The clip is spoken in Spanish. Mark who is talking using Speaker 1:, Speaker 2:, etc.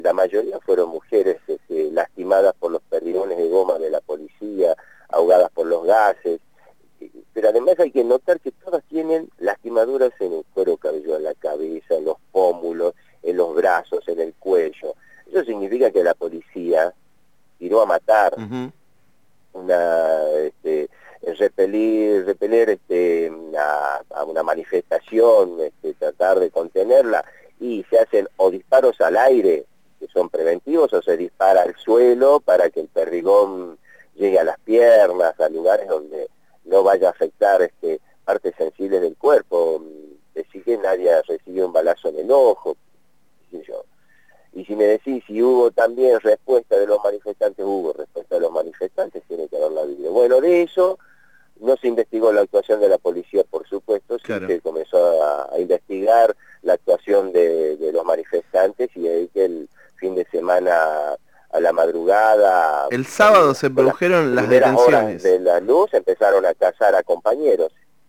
Speaker 1: La mayoría fueron mujeres lastimadas por los perdigones de goma de la policía, ahogadas por los gases, pero además hay que notar que todas tienen lastimaduras en el cuero cabelludo, en la cabeza, en los pómulos, en los brazos, en el cuello. Eso significa que la policía tiró a matar,
Speaker 2: Ujú.
Speaker 1: repeler a una manifestación, tratar de contenerla, y se hacen o disparos al aire, que son preventivos, o se dispara al suelo para que el perdigón llegue a las piernas, a lugares donde no vaya a afectar partes sensibles del cuerpo. Decir que nadie recibió un balazo en el ojo, qué sé yo. Y si me decís si hubo también respuesta de los manifestantes, hubo respuesta de los manifestantes, tiene que haberla habido. Bueno, de eso no se investigó la actuación de la policía, por supuesto, sí
Speaker 2: Claro.
Speaker 1: se comenzó a investigar la actuación de los manifestantes, y ahí que el fin de semana a la madrugada,
Speaker 2: El sábado se
Speaker 1: con las
Speaker 2: produjeron las
Speaker 1: primeras horas
Speaker 2: detenciones.
Speaker 1: de la luz, empezaron a cazar a compañeros.